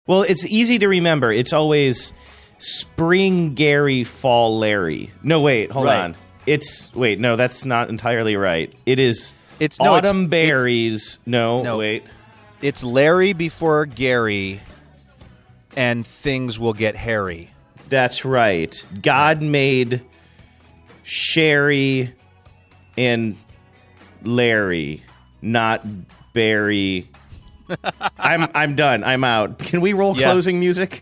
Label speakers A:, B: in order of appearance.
A: Well, it's easy to remember. It's always Spring Gary, Fall Larry. No, wait, hold on. No, that's not entirely right. It's Autumn Berries. Wait.
B: It's Larry before Gary, and things will get hairy.
A: That's right. God made Sherry and Larry, not Barry. I'm done. I'm out. Can we roll closing music?